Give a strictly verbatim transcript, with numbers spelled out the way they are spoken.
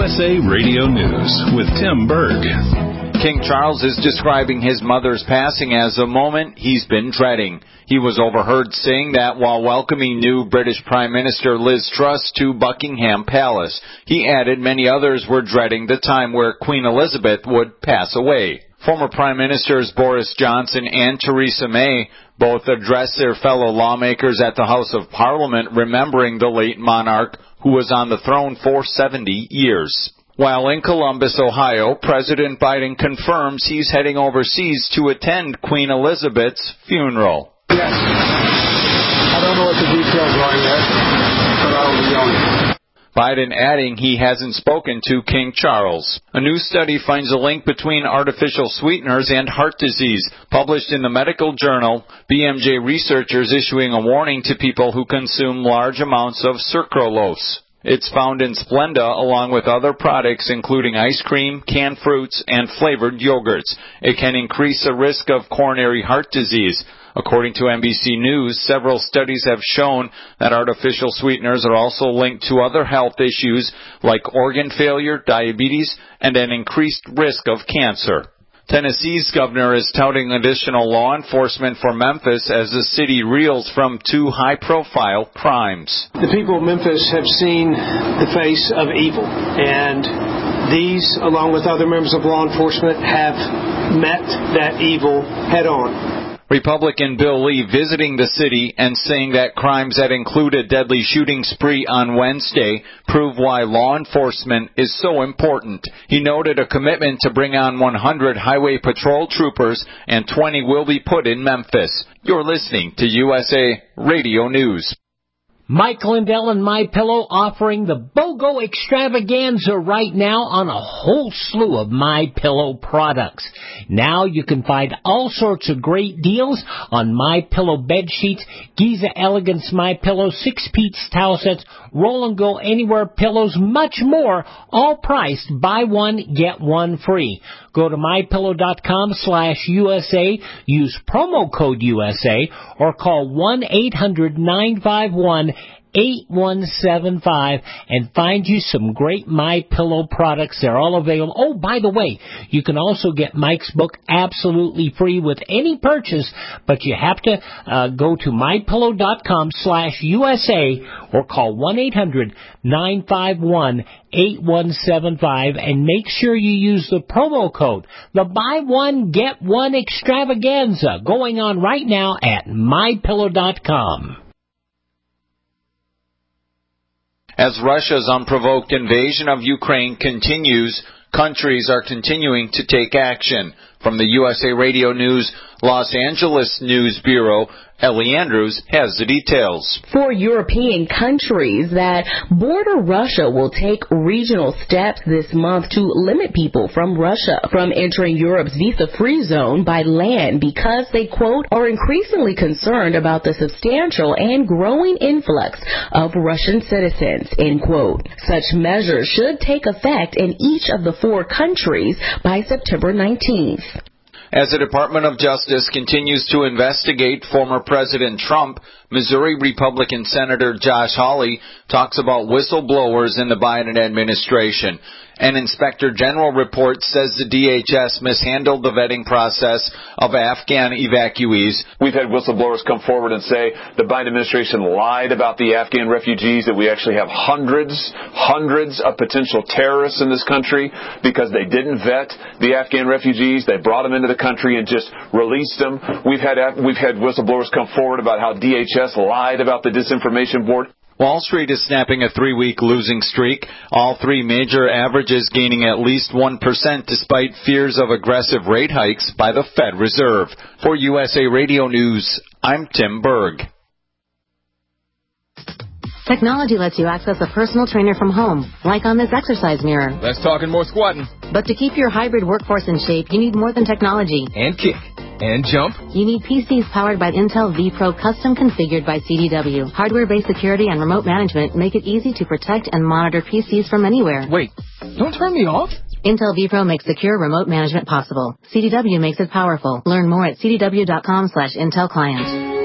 S A Radio News with Tim Berg. King Charles is describing his mother's passing as a moment he's been dreading. He was overheard saying that while welcoming new British Prime Minister Liz Truss to Buckingham Palace. He added many others were dreading the time where Queen Elizabeth would pass away. Former Prime Ministers Boris Johnson and Theresa May both addressed their fellow lawmakers at the House of Parliament, remembering the late monarch who was on the throne for seventy years. While in Columbus, Ohio, President Biden confirms he's heading overseas to attend Queen Elizabeth's funeral. Yes. I don't know what the details are yet, but I will be going. Biden adding he hasn't spoken to King Charles. A new study finds a link between artificial sweeteners and heart disease. Published in the medical journal, B M J researchers issuing a warning to people who consume large amounts of sucralose. It's found in Splenda along with other products including ice cream, canned fruits, and flavored yogurts. It can increase the risk of coronary heart disease. According to N B C News, several studies have shown that artificial sweeteners are also linked to other health issues like organ failure, diabetes, and an increased risk of cancer. Tennessee's governor is touting additional law enforcement for Memphis as the city reels from two high-profile crimes. The people of Memphis have seen the face of evil, and these, along with other members of law enforcement, have met that evil head-on. Republican Bill Lee visiting the city and saying that crimes that include a deadly shooting spree on Wednesday prove why law enforcement is so important. He noted a commitment to bring on one hundred highway patrol troopers and twenty will be put in Memphis. You're listening to U S A Radio News. Mike Lindell and MyPillow offering the BOGO extravaganza right now on a whole slew of MyPillow products. Now you can find all sorts of great deals on MyPillow bed sheets, Giza Elegance MyPillow, six-piece towel sets, Roll and Go Anywhere pillows, much more, all priced buy one, get one free. Go to MyPillow.com slash USA, use promo code U S A, or call one eight hundred nine five one eight one seven five and find you some great MyPillow products. They're all available. Oh, by the way, you can also get Mike's book absolutely free with any purchase, but you have to uh, go to MyPillow.com slash USA or call one eight hundred nine five one eight one seven five and make sure you use the promo code, the buy one, get one extravaganza, going on right now at My Pillow dot com. As Russia's unprovoked invasion of Ukraine continues, countries are continuing to take action. From the U S A Radio News Los Angeles News Bureau, Ellie Andrews has the details. For European countries that border Russia will take regional steps this month to limit people from Russia from entering Europe's visa-free zone by land because they, quote, are increasingly concerned about the substantial and growing influx of Russian citizens, end quote. Such measures should take effect in each of the four countries by September nineteenth. As the Department of Justice continues to investigate former President Trump, Missouri Republican Senator Josh Hawley talks about whistleblowers in the Biden administration. An Inspector General report says the D H S mishandled the vetting process of Afghan evacuees. We've had whistleblowers come forward and say the Biden administration lied about the Afghan refugees, that we actually have hundreds, hundreds of potential terrorists in this country because they didn't vet the Afghan refugees. They brought them into the country and just released them. We've had, we've had whistleblowers come forward about how D H S lied about the disinformation board. Wall Street is snapping a three-week losing streak, all three major averages gaining at least one percent despite fears of aggressive rate hikes by the Fed Reserve. For U S A Radio News, I'm Tim Berg. Technology lets you access a personal trainer from home, like on this exercise mirror. Less talking, more squatting. But to keep your hybrid workforce in shape, you need more than technology. And kick. And jump. You need P Cs powered by Intel vPro, custom configured by C D W. Hardware-based security and remote management make it easy to protect and monitor P Cs from anywhere. Wait, don't turn me off. Intel vPro makes secure remote management possible. C D W makes it powerful. Learn more at C D W dot com slash Intel Client.